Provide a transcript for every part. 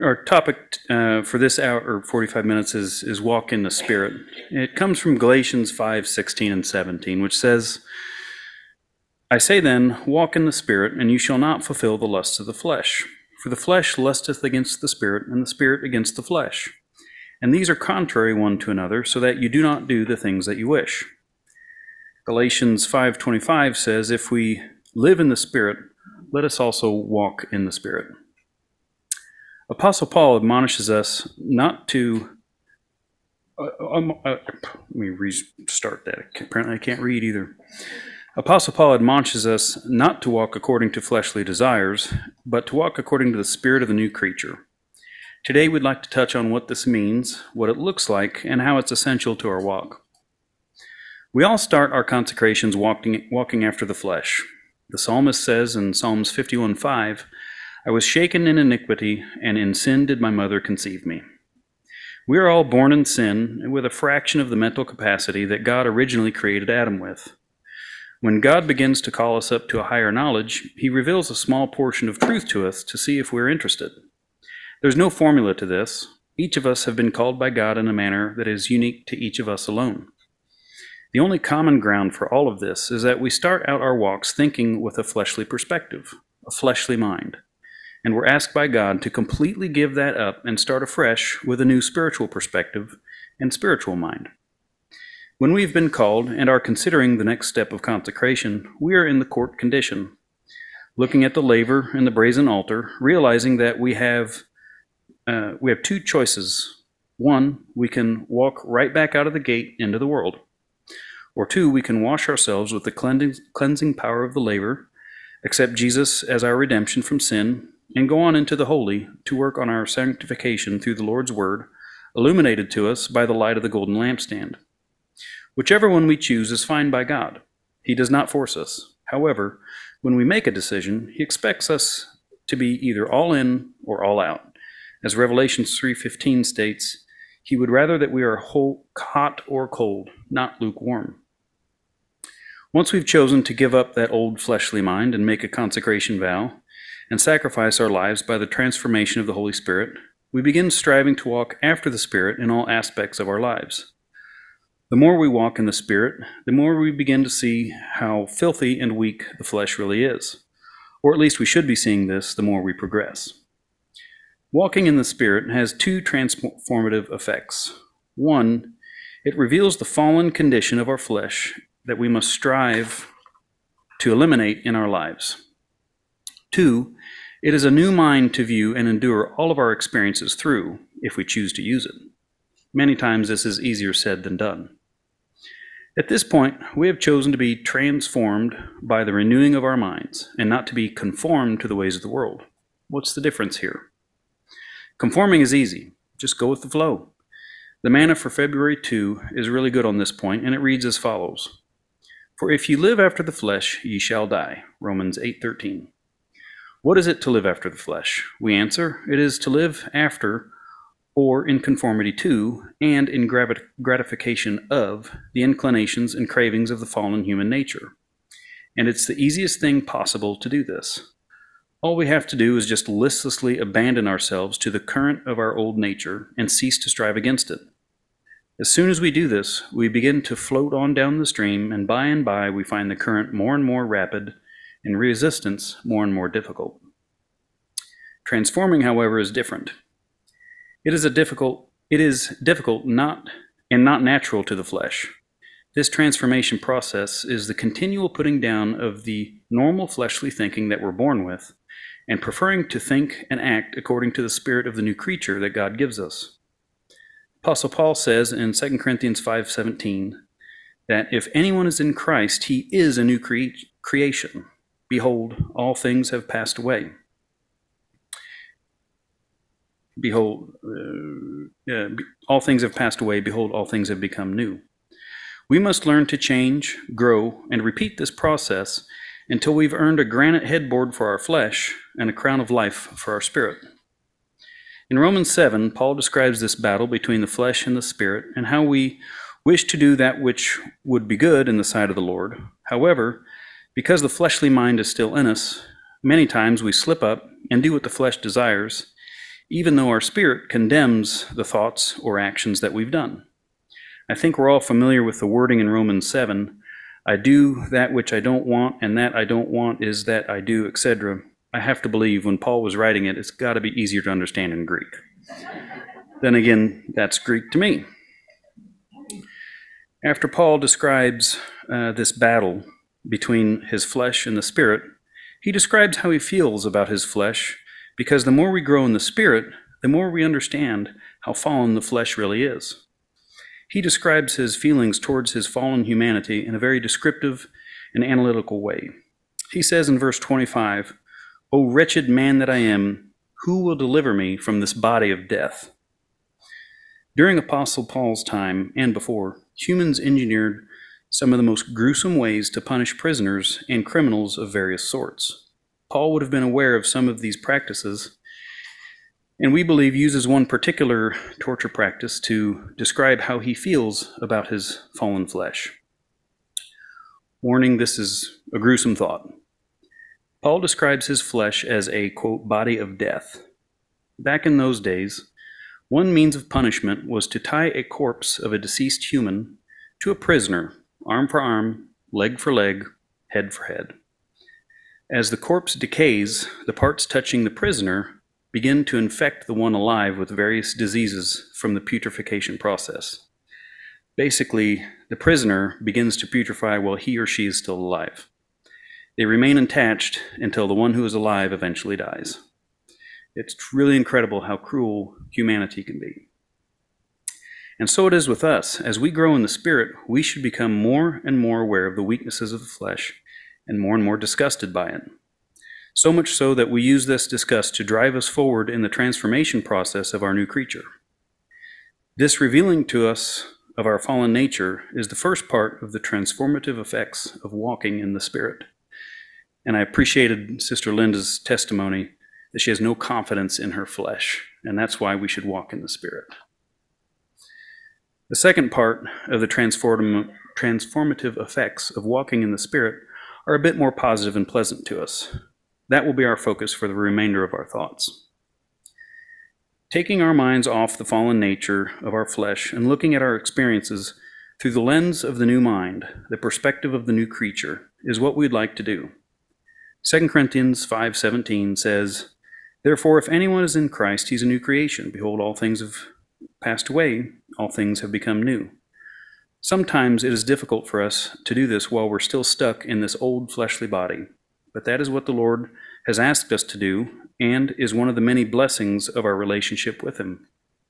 Our topic for this hour or 45 minutes is walk in the Spirit. It comes from Galatians 5:16 and 17, which says, I say then, walk in the Spirit, and you shall not fulfill the lusts of the flesh. For the flesh lusteth against the Spirit, and the Spirit against the flesh. And these are contrary one to another, so that you do not do the things that you wish. Galatians 5:25 says, if we live in the Spirit, let us also walk in the Spirit. Apostle Paul admonishes us not to, let me restart that. Apparently I can't read either. Apostle Paul admonishes us not to walk according to fleshly desires, but to walk according to the spirit of the new creature. Today we'd like to touch on what this means, what it looks like, and how it's essential to our walk. We all start our consecrations walking after the flesh. The psalmist says in Psalms 51:5, I was shaken in iniquity, and in sin did my mother conceive me. We are all born in sin with a fraction of the mental capacity that God originally created Adam with. When God begins to call us up to a higher knowledge, he reveals a small portion of truth to us to see if we're interested. There's no formula to this. Each of us have been called by God in a manner that is unique to each of us alone. The only common ground for all of this is that we start out our walks thinking with a fleshly perspective, a fleshly mind. And we're asked by God to completely give that up and start afresh with a new spiritual perspective and spiritual mind. When we've been called and are considering the next step of consecration, we are in the court condition, looking at the laver and the brazen altar, realizing that we have two choices. One, we can walk right back out of the gate into the world. Or two, we can wash ourselves with the cleansing power of the laver, accept Jesus as our redemption from sin, and go on into the holy to work on our sanctification through the Lord's word, illuminated to us by the light of the golden lampstand. Whichever one we choose is fine by God. He does not force us. However, when we make a decision, he expects us to be either all in or all out. As Revelation 3:15 states, he would rather that we are hot or cold, not lukewarm. Once we've chosen to give up that old fleshly mind and make a consecration vow, and sacrifice our lives by the transformation of the Holy Spirit, we begin striving to walk after the Spirit in all aspects of our lives. The more we walk in the Spirit, the more we begin to see how filthy and weak the flesh really is. Or at least we should be seeing this the more we progress. Walking in the Spirit has two transformative effects. One, it reveals the fallen condition of our flesh that we must strive to eliminate in our lives. Two, it is a new mind to view and endure all of our experiences through, if we choose to use it. Many times this is easier said than done. At this point, we have chosen to be transformed by the renewing of our minds, and not to be conformed to the ways of the world. What's the difference here? Conforming is easy. Just go with the flow. The manna for February 2 is really good on this point, and it reads as follows. For if you live after the flesh, ye shall die. Romans 8:13. What is it to live after the flesh? We answer, it is to live after, or in conformity to, and in gratification of, the inclinations and cravings of the fallen human nature. And it's the easiest thing possible to do this. All we have to do is just listlessly abandon ourselves to the current of our old nature and cease to strive against it. As soon as we do this, we begin to float on down the stream, and by we find the current more and more rapid, and resistance more and more difficult. Transforming, however, is different. It is difficult not natural to the flesh. This transformation process is the continual putting down of the normal fleshly thinking that we're born with, and preferring to think and act according to the spirit of the new creature that God gives us. Apostle Paul says in 2 Corinthians 5:17 that if anyone is in Christ, he is a new creation. Behold, all things have passed away. Behold, all things have passed away. Behold, all things have become new. We must learn to change, grow, and repeat this process until we've earned a granite headboard for our flesh and a crown of life for our spirit. In Romans 7, Paul describes this battle between the flesh and the spirit and how we wish to do that which would be good in the sight of the Lord. However, because the fleshly mind is still in us, many times we slip up and do what the flesh desires, even though our spirit condemns the thoughts or actions that we've done. I think we're all familiar with the wording in Romans 7, I do that which I don't want, and that I don't want is that I do, etc. I have to believe when Paul was writing it, it's got to be easier to understand in Greek. Then again, that's Greek to me. After Paul describes this battle between his flesh and the spirit, he describes how he feels about his flesh, because the more we grow in the spirit, the more we understand how fallen the flesh really is. He describes his feelings towards his fallen humanity in a very descriptive and analytical way. He says in verse 25, "O wretched man that I am, who will deliver me from this body of death?" During Apostle Paul's time and before, humans engineered some of the most gruesome ways to punish prisoners and criminals of various sorts. Paul would have been aware of some of these practices, and we believe uses one particular torture practice to describe how he feels about his fallen flesh. Warning, this is a gruesome thought. Paul describes his flesh as a, quote, body of death. Back in those days, one means of punishment was to tie a corpse of a deceased human to a prisoner, arm for arm, leg for leg, head for head. As the corpse decays, the parts touching the prisoner begin to infect the one alive with various diseases from the putrefaction process. Basically, the prisoner begins to putrefy while he or she is still alive. They remain attached until the one who is alive eventually dies. It's really incredible how cruel humanity can be. And so it is with us. As we grow in the Spirit, we should become more and more aware of the weaknesses of the flesh and more disgusted by it. So much so that we use this disgust to drive us forward in the transformation process of our new creature. This revealing to us of our fallen nature is the first part of the transformative effects of walking in the Spirit. And I appreciated Sister Linda's testimony that she has no confidence in her flesh, and that's why we should walk in the Spirit. The second part of the transformative effects of walking in the Spirit are a bit more positive and pleasant to us. That will be our focus for the remainder of our thoughts. Taking our minds off the fallen nature of our flesh and looking at our experiences through the lens of the new mind, the perspective of the new creature, is what we'd like to do. 2 Corinthians 5:17 says, "Therefore, if anyone is in Christ, he's a new creation. Behold, all things have passed away, all things have become new." Sometimes it is difficult for us to do this while we're still stuck in this old fleshly body. But that is what the Lord has asked us to do and is one of the many blessings of our relationship with Him.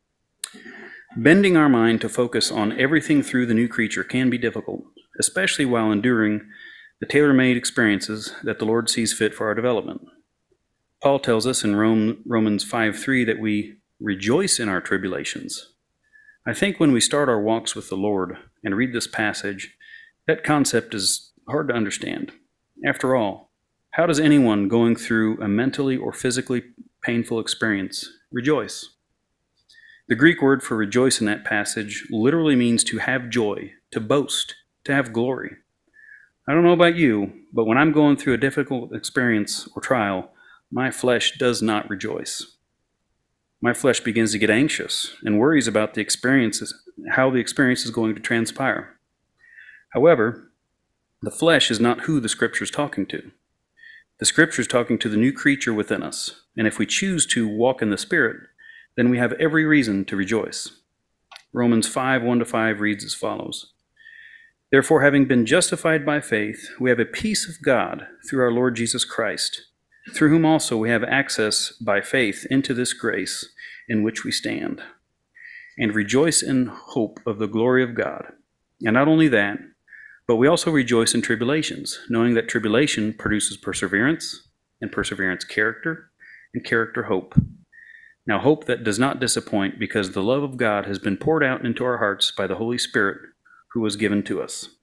Bending our mind to focus on everything through the new creature can be difficult, especially while enduring the tailor-made experiences that the Lord sees fit for our development. Paul tells us in Romans 5:3 that we rejoice in our tribulations. I think when we start our walks with the Lord and read this passage, that concept is hard to understand. After all, how does anyone going through a mentally or physically painful experience rejoice? The Greek word for rejoice in that passage literally means to have joy, to boast, to have glory. I don't know about you, but when I'm going through a difficult experience or trial, my flesh does not rejoice. My flesh begins to get anxious and worries about the experiences, how the experience is going to transpire. However, the flesh is not who the Scripture is talking to. The Scripture is talking to the new creature within us, and if we choose to walk in the Spirit, then we have every reason to rejoice. Romans 5:1-5 reads as follows, "Therefore, having been justified by faith, we have a peace of God through our Lord Jesus Christ, through whom also we have access by faith into this grace in which we stand, and rejoice in hope of the glory of God. And not only that, but we also rejoice in tribulations, knowing that tribulation produces perseverance, and perseverance character, and character hope. Now hope that does not disappoint, because the love of God has been poured out into our hearts by the Holy Spirit who was given to us."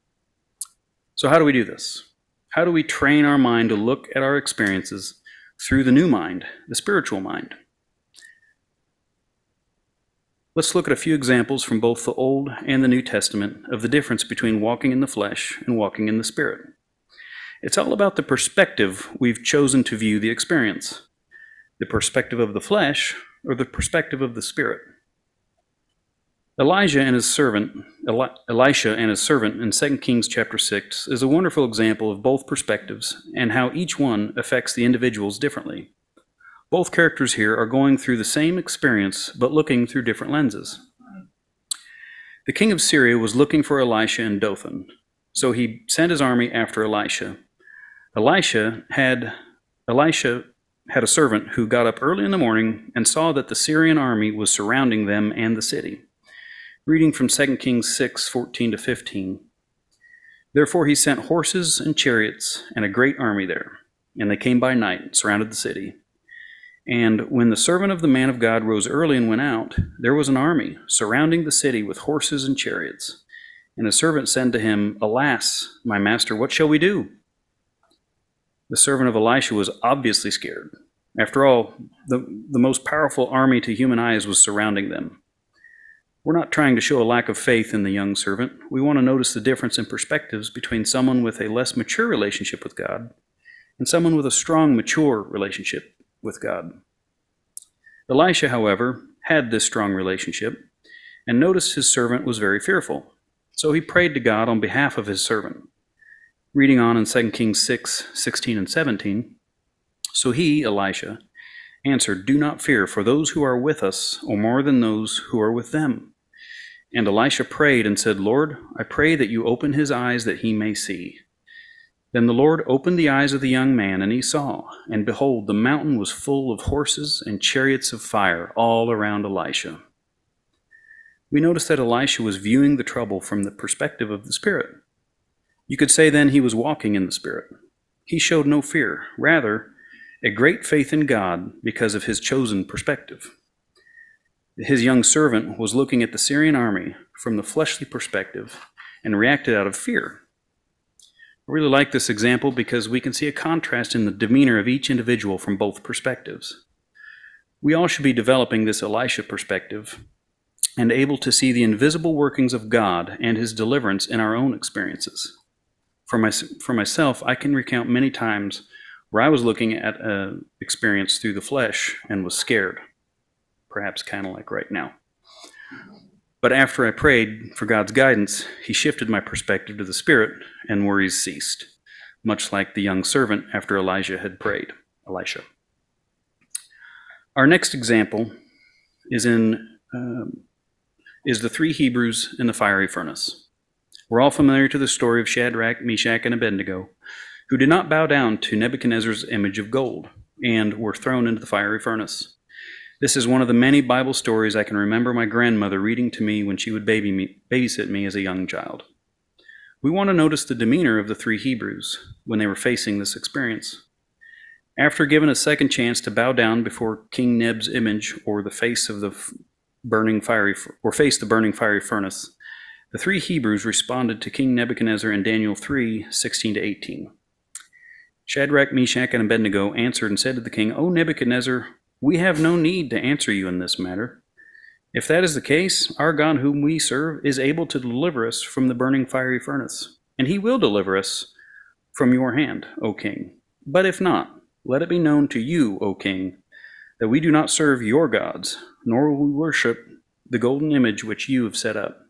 So how do we do this? How do we train our mind to look at our experiences through the new mind, the spiritual mind? Let's look at a few examples from both the Old and the New Testament of the difference between walking in the flesh and walking in the Spirit. It's all about the perspective we've chosen to view the experience. The perspective of the flesh or the perspective of the Spirit. Elisha and his servant in 2 Kings chapter 6 is a wonderful example of both perspectives and how each one affects the individuals differently. Both characters here are going through the same experience but looking through different lenses. The king of Syria was looking for Elisha in Dothan, so he sent his army after Elisha. Elisha had a servant who got up early in the morning and saw that the Syrian army was surrounding them and the city. Reading from 2 Kings 6:14-15. Therefore he sent horses and chariots and a great army there, and they came by night and surrounded the city. And when the servant of the man of God rose early and went out, there was an army surrounding the city with horses and chariots. And the servant said to him, Alas, my master, what shall we do? The servant of Elisha was obviously scared. After all, the most powerful army to human eyes was surrounding them. We're not trying to show a lack of faith in the young servant. We want to notice the difference in perspectives between someone with a less mature relationship with God and someone with a strong, mature relationship with God. Elisha, however, had this strong relationship and noticed his servant was very fearful. So he prayed to God on behalf of his servant. Reading on in 2 Kings 6:16 and 17, So he, Elisha, answered, Do not fear, for those who are with us are more than those who are with them. And Elisha prayed and said, Lord, I pray that you open his eyes that he may see. Then the Lord opened the eyes of the young man, and he saw, and behold, the mountain was full of horses and chariots of fire all around Elisha. We notice that Elisha was viewing the trouble from the perspective of the Spirit. You could say then he was walking in the Spirit. He showed no fear, rather, a great faith in God because of his chosen perspective. His young servant was looking at the Syrian army from the fleshly perspective and reacted out of fear. I really like this example because we can see a contrast in the demeanor of each individual from both perspectives. We all should be developing this Elisha perspective and able to see the invisible workings of God and his deliverance in our own experiences. For myself, I can recount many times where I was looking at an experience through the flesh and was scared, perhaps kind of like right now. But after I prayed for God's guidance, he shifted my perspective to the Spirit, and worries ceased, much like the young servant after Elisha had prayed. Elisha. Our next example is the three Hebrews in the fiery furnace. We're all familiar to the story of Shadrach, Meshach, and Abednego, who did not bow down to Nebuchadnezzar's image of gold and were thrown into the fiery furnace. This is one of the many Bible stories I can remember my grandmother reading to me when she would babysit me as a young child. We want to notice the demeanor of the three Hebrews when they were facing this experience. After given a second chance to bow down before King Neb's image or face the burning fiery furnace, the three Hebrews responded to King Nebuchadnezzar in Daniel 3:16-18. Shadrach, Meshach, and Abednego answered and said to the king, O Nebuchadnezzar, we have no need to answer you in this matter. If that is the case, our God whom we serve is able to deliver us from the burning fiery furnace, and he will deliver us from your hand, O king. But if not, let it be known to you, O king, that we do not serve your gods, nor will we worship the golden image which you have set up.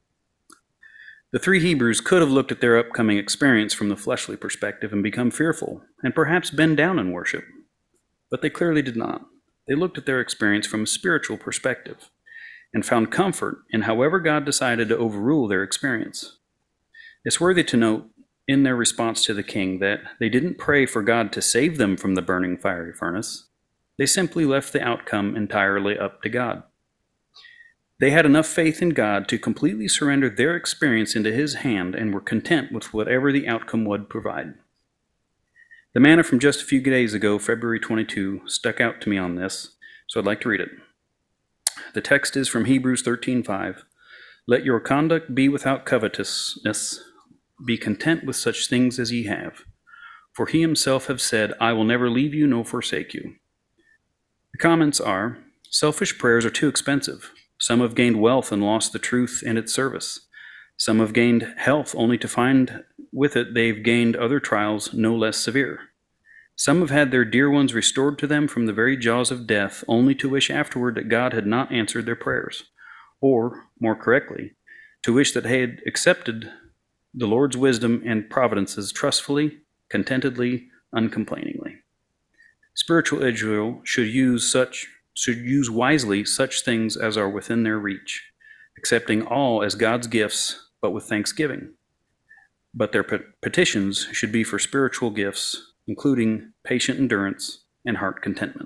The three Hebrews could have looked at their upcoming experience from the fleshly perspective and become fearful, and perhaps bend down in worship. But they clearly did not. They looked at their experience from a spiritual perspective and found comfort in however God decided to overrule their experience. It's worthy to note in their response to the king that they didn't pray for God to save them from the burning fiery furnace. They simply left the outcome entirely up to God. They had enough faith in God to completely surrender their experience into his hand and were content with whatever the outcome would provide. The manna from just a few days ago, February 22, stuck out to me on this, so I'd like to read it. The text is from Hebrews 13:5. Let your conduct be without covetousness. Be content with such things as ye have. For he himself have said, I will never leave you nor forsake you. The comments are, selfish prayers are too expensive. Some have gained wealth and lost the truth and its service. Some have gained health only to find with it they've gained other trials no less severe. Some have had their dear ones restored to them from the very jaws of death, only to wish afterward that God had not answered their prayers, or, more correctly, to wish that they had accepted the Lord's wisdom and providences trustfully, contentedly, uncomplainingly. Spiritual Israel should use wisely such things as are within their reach, accepting all as God's gifts, but with thanksgiving. But their petitions should be for spiritual gifts, including patient endurance and heart contentment.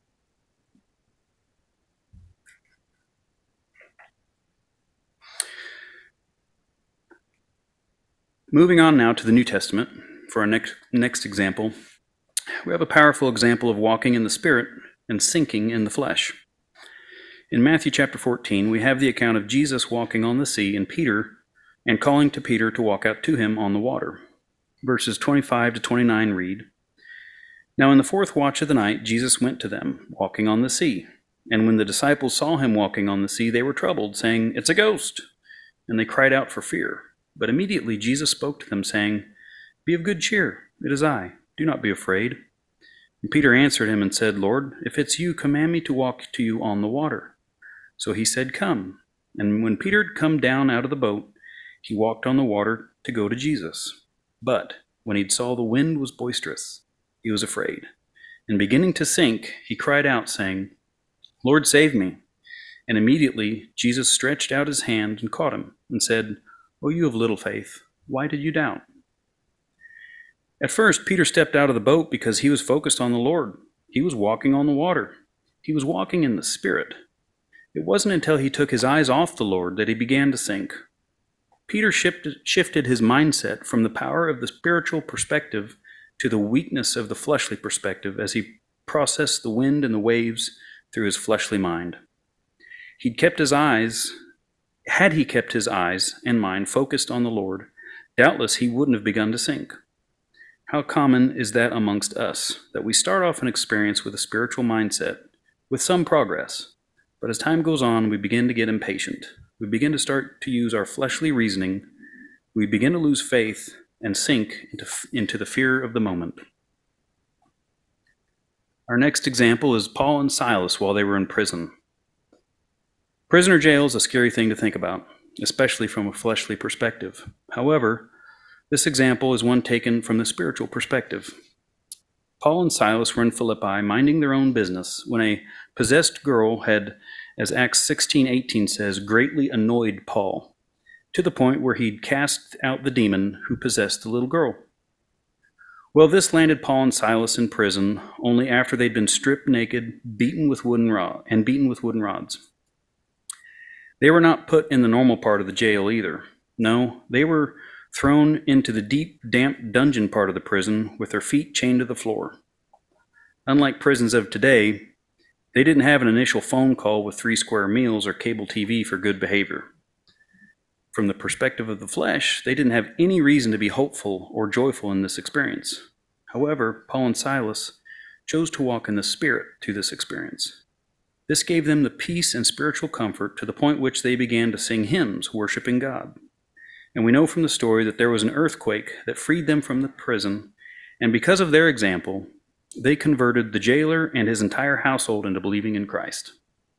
Moving on now to the New Testament, for our next example, we have a powerful example of walking in the Spirit and sinking in the flesh. In Matthew chapter 14, we have the account of Jesus walking on the sea and calling to Peter to walk out to him on the water. Verses 25 to 29 read, "Now in the fourth watch of the night, Jesus went to them, walking on the sea. And when the disciples saw him walking on the sea, they were troubled, saying, 'It's a ghost!' And they cried out for fear. But immediately Jesus spoke to them, saying, 'Be of good cheer, it is I, do not be afraid.' And Peter answered him and said, 'Lord, if it's you, command me to walk to you on the water.' So he said, 'Come.' And when Peter had come down out of the boat, he walked on the water to go to Jesus. But when he saw the wind was boisterous, he was afraid. And beginning to sink, he cried out, saying, 'Lord, save me.' And immediately Jesus stretched out his hand and caught him, and said, 'O you of little faith, why did you doubt?' At first, Peter stepped out of the boat because he was focused on the Lord. He was walking on the water. He was walking in the Spirit. It wasn't until he took his eyes off the Lord that he began to sink. Peter shifted his mindset from the power of the spiritual perspective to the weakness of the fleshly perspective as he processed the wind and the waves through his fleshly mind. Had he kept his eyes and mind focused on the Lord, doubtless he wouldn't have begun to sink. How common is that amongst us, that we start off an experience with a spiritual mindset, with some progress, but as time goes on, we begin to get impatient. We begin to start to use our fleshly reasoning. We begin to lose faith and sink into the fear of the moment. Our next example is Paul and Silas while they were in prison. Prisoner jail is a scary thing to think about, especially from a fleshly perspective. However, this example is one taken from the spiritual perspective. Paul and Silas were in Philippi minding their own business when a possessed girl had, as Acts 16:18 says, greatly annoyed Paul, to the point where he'd cast out the demon who possessed the little girl. Well, this landed Paul and Silas in prison only after they'd been stripped naked, beaten with wooden rods. They were not put in the normal part of the jail either. No, they were thrown into the deep, damp dungeon part of the prison with their feet chained to the floor. Unlike prisons of today, they didn't have an initial phone call with 3 square meals or cable TV for good behavior. From the perspective of the flesh, they didn't have any reason to be hopeful or joyful in this experience. However, Paul and Silas chose to walk in the Spirit through this experience. This gave them the peace and spiritual comfort to the point which they began to sing hymns worshiping God. And we know from the story that there was an earthquake that freed them from the prison, and because of their example, they converted the jailer and his entire household into believing in Christ.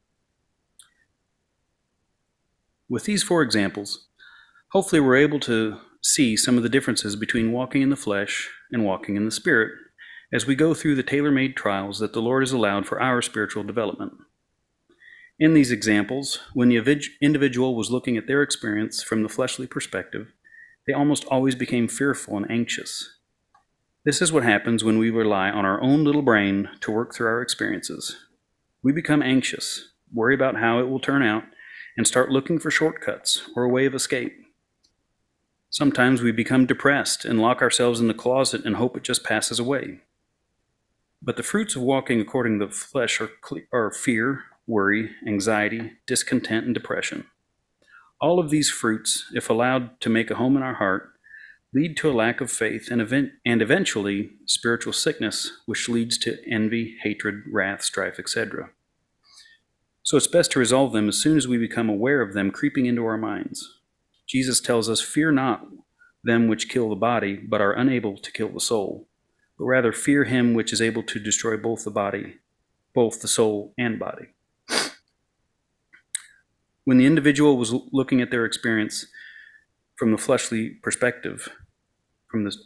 With these 4 examples, hopefully we're able to see some of the differences between walking in the flesh and walking in the Spirit as we go through the tailor-made trials that the Lord has allowed for our spiritual development. In these examples, when the individual was looking at their experience from the fleshly perspective, they almost always became fearful and anxious. This is what happens when we rely on our own little brain to work through our experiences. We become anxious, worry about how it will turn out, and start looking for shortcuts or a way of escape. Sometimes we become depressed and lock ourselves in the closet and hope it just passes away. But the fruits of walking according to the flesh are fear, worry, anxiety, discontent, and depression. All of these fruits, if allowed to make a home in our heart, lead to a lack of faith and eventually spiritual sickness, which leads to envy, hatred, wrath, strife, etc. So it's best to resolve them as soon as we become aware of them creeping into our minds. Jesus tells us, "Fear not them which kill the body, but are unable to kill the soul. but rather fear him which is able to destroy both the soul and body. When the individual was looking at their experience from the fleshly perspective, from the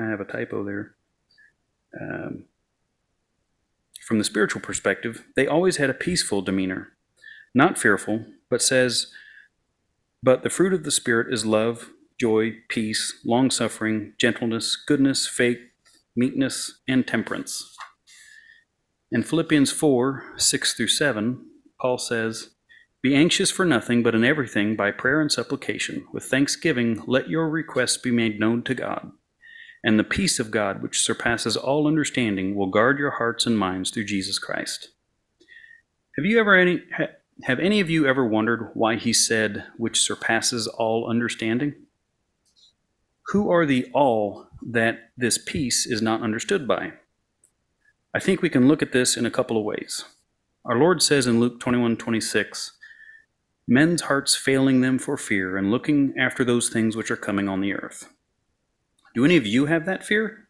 spiritual perspective, they always had a peaceful demeanor, not fearful, but says, "But the fruit of the Spirit is love, joy, peace, long-suffering, gentleness, goodness, faith, meekness, and temperance." In Philippians 4:6-7, Paul says, "Be anxious for nothing, but in everything, by prayer and supplication, with thanksgiving, let your requests be made known to God. And the peace of God, which surpasses all understanding, will guard your hearts and minds through Jesus Christ." Have any of you ever wondered why he said, "which surpasses all understanding"? Who are the all that this peace is not understood by? I think we can look at this in a couple of ways. Our Lord says in Luke 21:26, "Men's hearts failing them for fear, and looking after those things which are coming on the earth." Do any of you have that fear?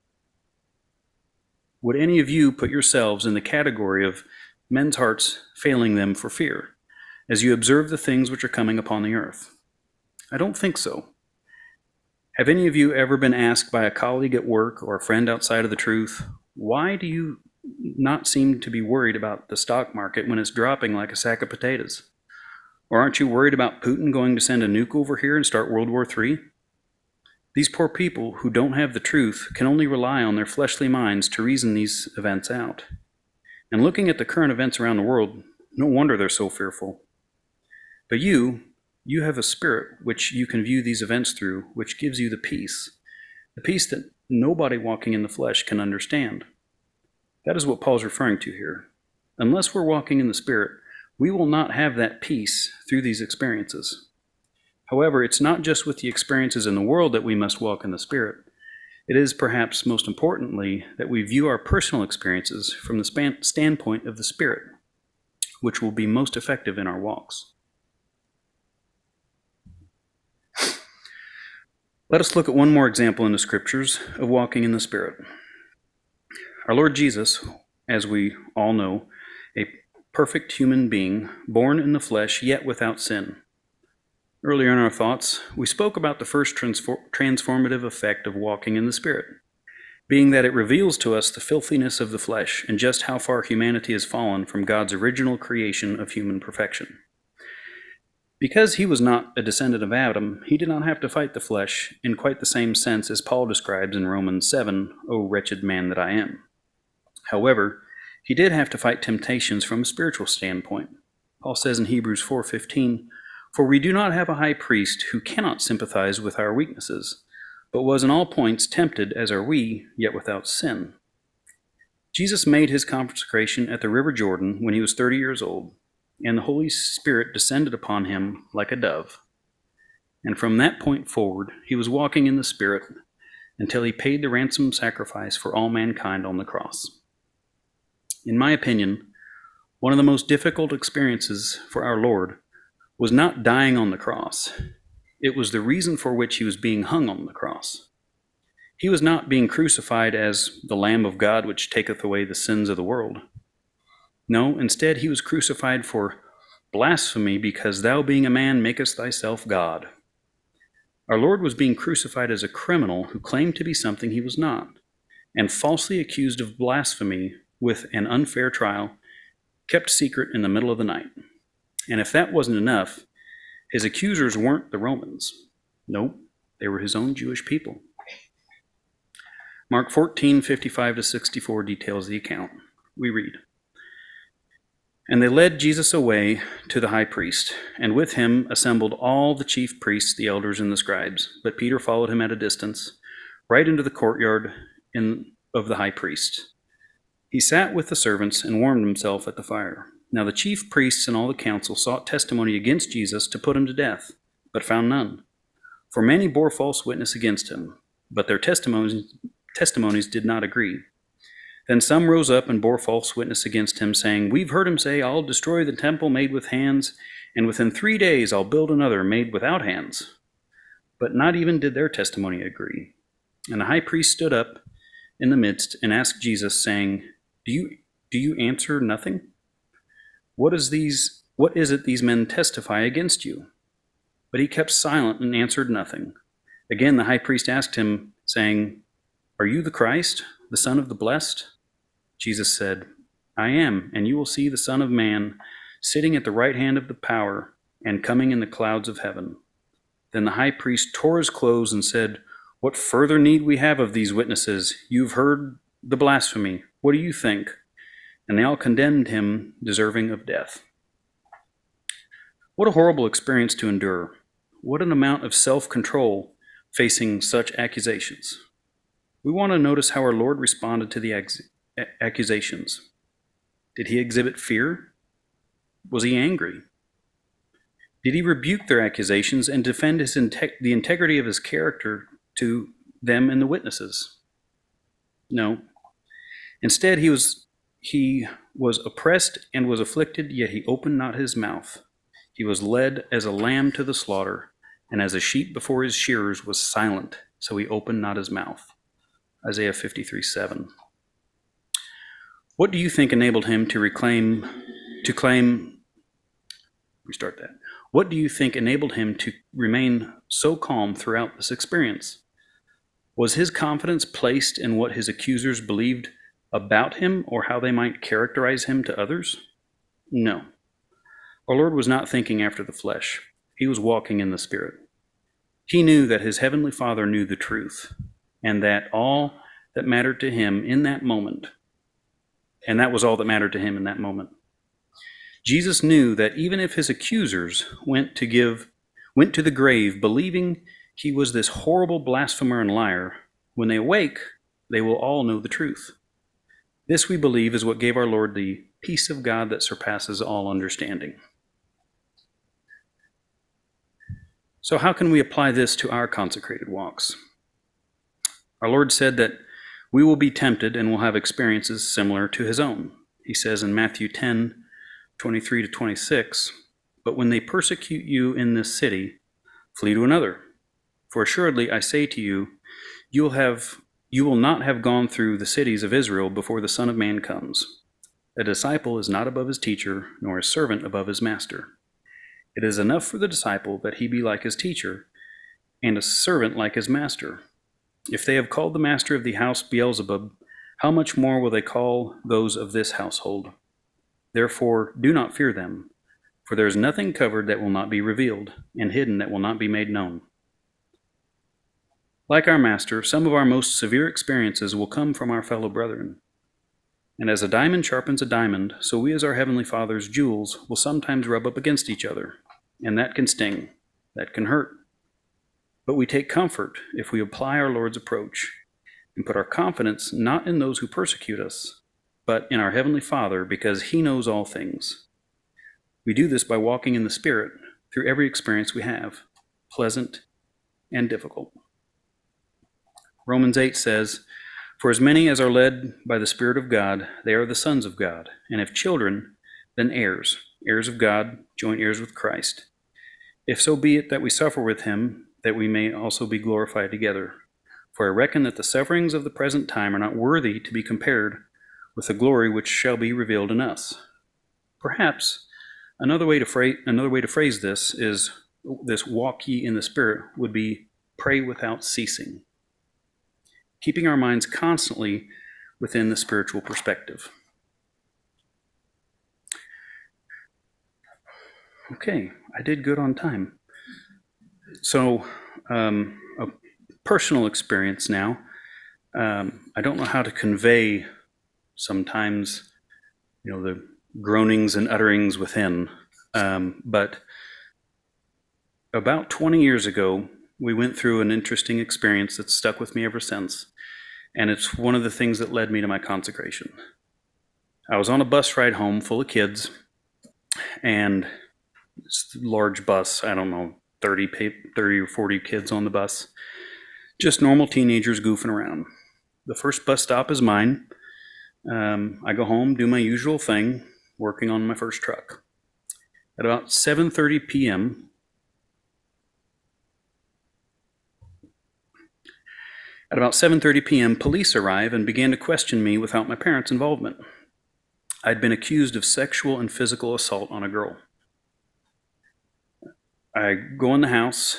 Would any of you put yourselves in the category of men's hearts failing them for fear, as you observe the things which are coming upon the earth? I don't think so. Have any of you ever been asked by a colleague at work or a friend outside of the truth, "Why do you not seem to be worried about the stock market when it's dropping like a sack of potatoes? Or aren't you worried about Putin going to send a nuke over here and start World War III?" These poor people who don't have the truth can only rely on their fleshly minds to reason these events out. And looking at the current events around the world, no wonder they're so fearful. But you have a spirit which you can view these events through, which gives you the peace that nobody walking in the flesh can understand. That is what Paul's referring to here. Unless we're walking in the Spirit, we will not have that peace through these experiences. However, it's not just with the experiences in the world that we must walk in the Spirit. It is perhaps most importantly that we view our personal experiences from the standpoint of the Spirit, which will be most effective in our walks. Let us look at one more example in the Scriptures of walking in the Spirit. Our Lord Jesus, as we all know, a perfect human being, born in the flesh, yet without sin. Earlier in our thoughts, we spoke about the first transformative effect of walking in the Spirit, being that it reveals to us the filthiness of the flesh and just how far humanity has fallen from God's original creation of human perfection. Because he was not a descendant of Adam, he did not have to fight the flesh in quite the same sense as Paul describes in Romans 7, "O wretched man that I am." However, he did have to fight temptations from a spiritual standpoint. Paul says in Hebrews 4:15, "For we do not have a high priest who cannot sympathize with our weaknesses, but was in all points tempted as are we, yet without sin." Jesus made his consecration at the river Jordan when he was 30 years old, and the Holy Spirit descended upon him like a dove. And from that point forward, he was walking in the Spirit until he paid the ransom sacrifice for all mankind on the cross. In my opinion, one of the most difficult experiences for our Lord was not dying on the cross. It was the reason for which he was being hung on the cross. He was not being crucified as the Lamb of God which taketh away the sins of the world. No, instead he was crucified for blasphemy, because thou being a man makest thyself God. Our Lord was being crucified as a criminal who claimed to be something he was not, and falsely accused of blasphemy with an unfair trial, kept secret in the middle of the night. And if that wasn't enough, his accusers weren't the Romans. Nope, they were his own Jewish people. Mark 14:55-64 details the account. We read, "And they led Jesus away to the high priest, and with him assembled all the chief priests, the elders, and the scribes. But Peter followed him at a distance, right into the courtyard of the high priest. He sat with the servants and warmed himself at the fire. Now the chief priests and all the council sought testimony against Jesus to put him to death, but found none. For many bore false witness against him, but their testimonies did not agree. Then some rose up and bore false witness against him, saying, We've heard him say, I'll destroy the temple made with hands, and within 3 days I'll build another made without hands. But not even did their testimony agree. And the high priest stood up in the midst and asked Jesus, saying, Do you answer nothing? What is it these men testify against you? But he kept silent and answered nothing. Again the high priest asked him, saying, Are you the Christ, the Son of the Blessed? Jesus said, I am, and you will see the Son of Man sitting at the right hand of the power and coming in the clouds of heaven. Then the high priest tore his clothes and said, What further need we have of these witnesses? You've heard the blasphemy. What do you think? And they all condemned him, deserving of death. What a horrible experience to endure. What an amount of self-control facing such accusations. We want to notice how our Lord responded to the accusations. Did he exhibit fear? Was he angry? Did he rebuke their accusations and defend the integrity of his character to them and the witnesses? No. Instead, he was oppressed and was afflicted, yet he opened not his mouth. He was led as a lamb to the slaughter, and as a sheep before his shearers was silent, so he opened not his mouth. Isaiah 53:7. What do you think enabled him What do you think enabled him to remain so calm throughout this experience? Was his confidence placed in what his accusers believed about him or how they might characterize him to others? No. Our Lord was not thinking after the flesh. He was walking in the Spirit. He knew that his heavenly Father knew the truth, and that all that mattered to him in that moment, and that was all that mattered to him in that moment. Jesus knew that even if his accusers went to the grave believing he was this horrible blasphemer and liar, when they awake, they will all know the truth. This, we believe, is what gave our Lord the peace of God that surpasses all understanding. So how can we apply this to our consecrated walks? Our Lord said that we will be tempted and will have experiences similar to his own. He says in Matthew 10:23-26, But when they persecute you in this city, flee to another. For assuredly I say to you, you will not have gone through the cities of Israel before the Son of Man comes. A disciple is not above his teacher, nor a servant above his master. It is enough for the disciple that he be like his teacher, and a servant like his master. If they have called the master of the house Beelzebub, how much more will they call those of this household? Therefore, do not fear them, for there is nothing covered that will not be revealed, and hidden that will not be made known. Like our Master, some of our most severe experiences will come from our fellow brethren. And as a diamond sharpens a diamond, so we as our Heavenly Father's jewels will sometimes rub up against each other, and that can sting, that can hurt. But we take comfort if we apply our Lord's approach and put our confidence not in those who persecute us, but in our Heavenly Father, because He knows all things. We do this by walking in the Spirit through every experience we have, pleasant and difficult. Romans 8 says, For as many as are led by the Spirit of God, they are the sons of God, and if children, then heirs, heirs of God, joint heirs with Christ. If so be it that we suffer with him, that we may also be glorified together. For I reckon that the sufferings of the present time are not worthy to be compared with the glory which shall be revealed in us. Perhaps another way to phrase this is this walk ye in the Spirit would be pray without ceasing, keeping our minds constantly within the spiritual perspective. Okay, I did good on time. So, a personal experience now. I don't know how to convey sometimes, the groanings and utterings within. But about 20 years ago, we went through an interesting experience that's stuck with me ever since. And it's one of the things that led me to my consecration. I was on a bus ride home full of kids, and it's a large bus, I don't know, 30 or 40 kids on the bus. Just normal teenagers goofing around. The first bus stop is mine. I go home, do my usual thing, working on my first truck. At about 7:30 p.m., At about 7:30 p.m., police arrive and began to question me without my parents' involvement. I'd been accused of sexual and physical assault on a girl. I go in the house.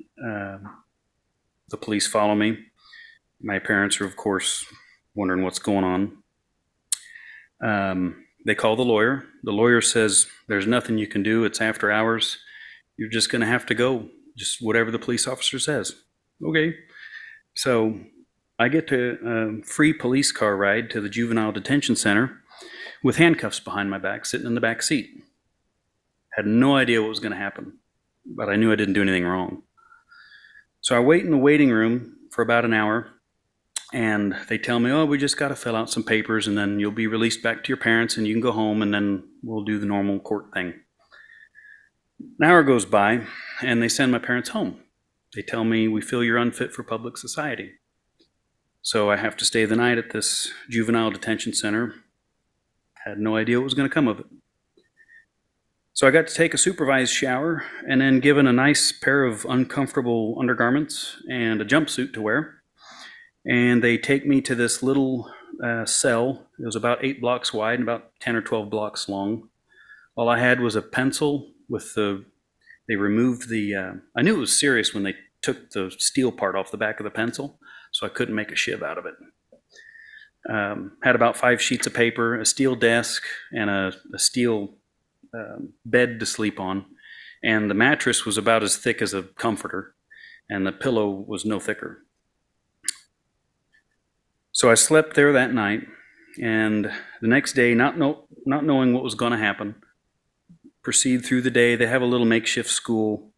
The police follow me. My parents are, of course, wondering what's going on. They call the lawyer. The lawyer says, there's nothing you can do. It's after hours. You're just going to have to go. Just whatever the police officer says. Okay. So I get a free police car ride to the juvenile detention center with handcuffs behind my back, sitting in the back seat. Had no idea what was going to happen, but I knew I didn't do anything wrong. So I wait in the waiting room for about an hour, and they tell me, we just got to fill out some papers, and then you'll be released back to your parents, and you can go home, and then we'll do the normal court thing. An hour goes by, and they send my parents home. They tell me, we feel you're unfit for public society. So I have to stay the night at this juvenile detention center. Had no idea what was going to come of it. So I got to take a supervised shower and then given a nice pair of uncomfortable undergarments and a jumpsuit to wear. And they take me to this little cell. It was about 8 blocks wide and about 10 or 12 blocks long. All I had was a pencil with they removed I knew it was serious when they took the steel part off the back of the pencil, so I couldn't make a shiv out of it. Had about 5 sheets of paper, a steel desk, and a steel bed to sleep on. And the mattress was about as thick as a comforter, and the pillow was no thicker. So I slept there that night, and the next day, not knowing what was going to happen, proceed through the day. They have a little makeshift school.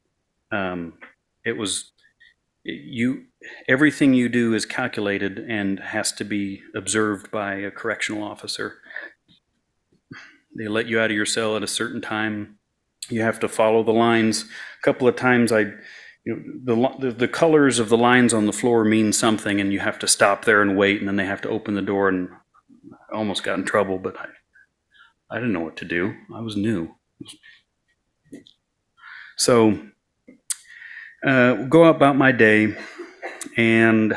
Everything you do is calculated and has to be observed by a correctional officer. They let you out of your cell at a certain time. You have to follow the lines. A couple of times the colors of the lines on the floor mean something, and you have to stop there and wait, and then they have to open the door, and I almost got in trouble, but I didn't know what to do. I was new. So go about my day, and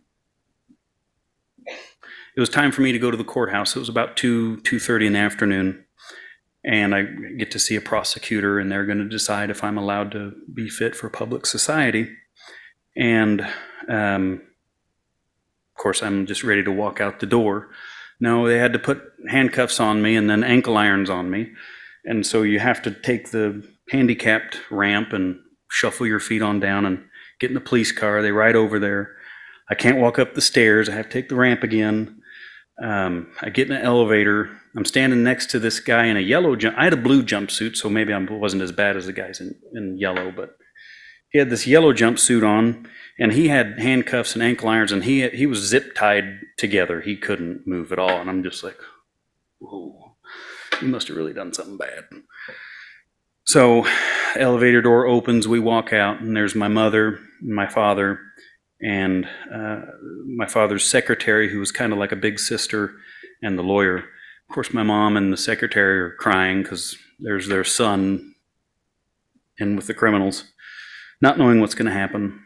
it was time for me to go to the courthouse. It was about 2:30 in the afternoon, and I get to see a prosecutor, and they're going to decide if I'm allowed to be fit for public society. And of course, I'm just ready to walk out the door. No, they had to put handcuffs on me and then ankle irons on me. And so you have to take the handicapped ramp and shuffle your feet on down and get in the police car. They ride over there. I can't walk up the stairs. I have to take the ramp again. I get in an elevator. I'm standing next to this guy in a yellow I had a blue jumpsuit, so maybe I wasn't as bad as the guys in yellow, but he had this yellow jumpsuit on, and he had handcuffs and ankle irons, and he was zip tied together. He couldn't move at all, and I'm just like, whoa, he must have really done something bad. So elevator door opens, we walk out, and there's my mother and my father and my father's secretary, who was kind of like a big sister, and the lawyer. Of course, my mom and the secretary are crying because there's their son in with the criminals, not knowing what's going to happen.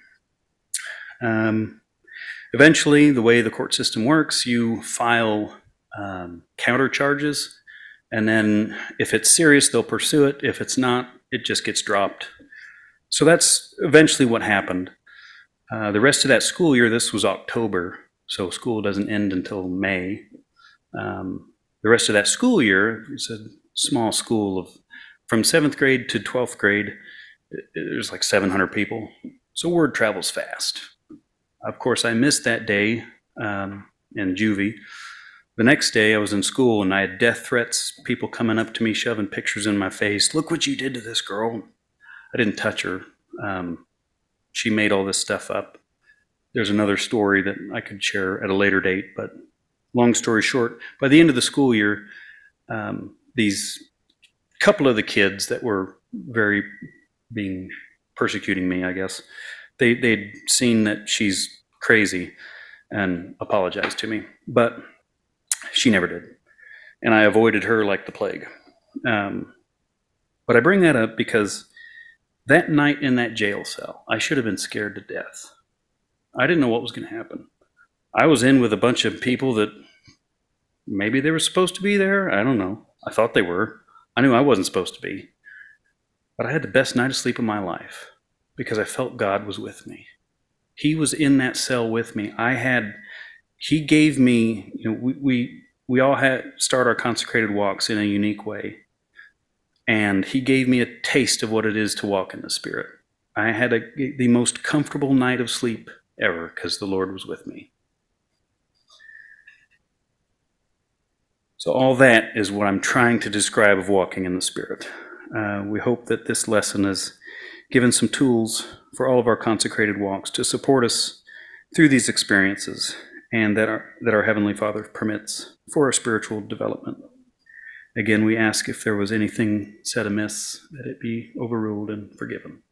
Eventually, the way the court system works, you file counter charges, and then if it's serious, they'll pursue it. If it's not, it just gets dropped. So that's eventually what happened. The rest of that school year, this was October, so school doesn't end until May. The rest of that school year, it's a small school from 7th grade to 12th grade, there's like 700 people. So word travels fast. Of course, I missed that day in juvie. The next day I was in school and I had death threats, people coming up to me, shoving pictures in my face. Look what you did to this girl. I didn't touch her. She made all this stuff up. There's another story that I could share at a later date, but long story short, by the end of the school year, these couple of the kids that were persecuting me, I guess, they'd seen that she's crazy and apologized to me, but she never did. And I avoided her like the plague. But I bring that up because that night in that jail cell, I should have been scared to death. I didn't know what was going to happen. I was in with a bunch of people that maybe they were supposed to be there. I don't know. I thought they were. I knew I wasn't supposed to be. But I had the best night of sleep of my life because I felt God was with me. He was in that cell with me. He gave me, we all start our consecrated walks in a unique way. And he gave me a taste of what it is to walk in the Spirit. I had the most comfortable night of sleep ever because the Lord was with me. So all that is what I'm trying to describe of walking in the Spirit. We hope that this lesson has given some tools for all of our consecrated walks to support us through these experiences, and that our Heavenly Father permits for our spiritual development. Again, we ask if there was anything said amiss, that it be overruled and forgiven.